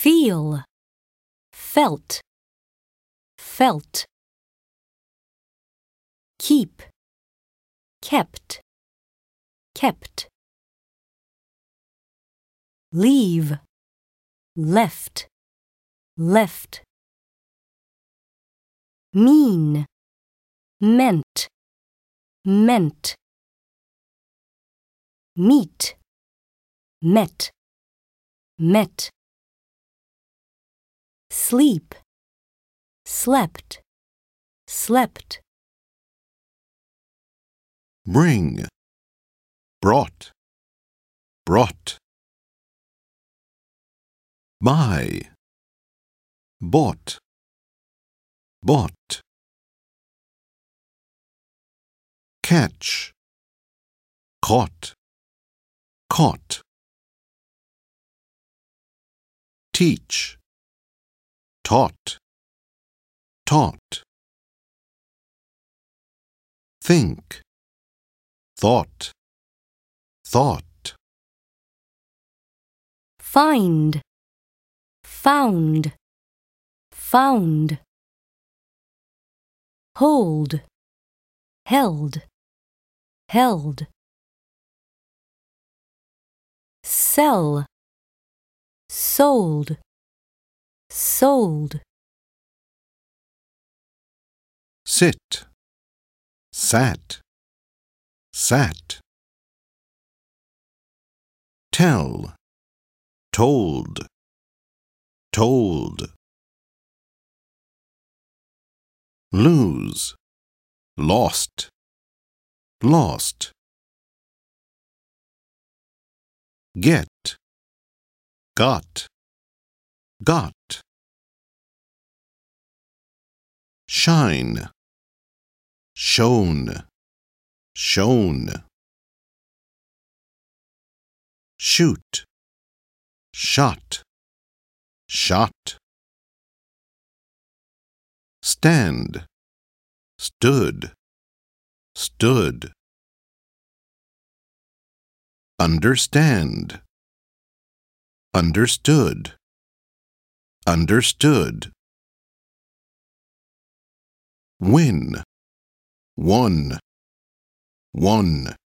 feel, felt, felt. Keep, kept, kept. Leave, left, left. Mean, meant, meant. Meet, met, met. Sleep, slept, slept. Bring, brought, brought. Buy, bought, bought. Catch, caught, caught. Teach, taught, taught. Think, thought, thought. Find, found, found. Hold, held, held. Sell, sold, sold. Sit, sat, sat. Tell, told, told. Lose, lost, lost. Get, got, got. Shine, shone, shone. Shoot, shot, shot. Stand, stood, stood. Understand, understood, understood. Win, won, won.